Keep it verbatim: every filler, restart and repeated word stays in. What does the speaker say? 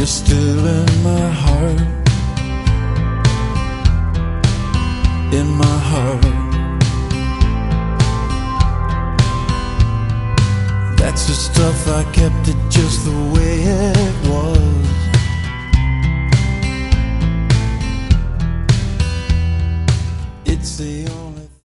You're still in my heart, in my heart. That's the stuff I kept it just the way it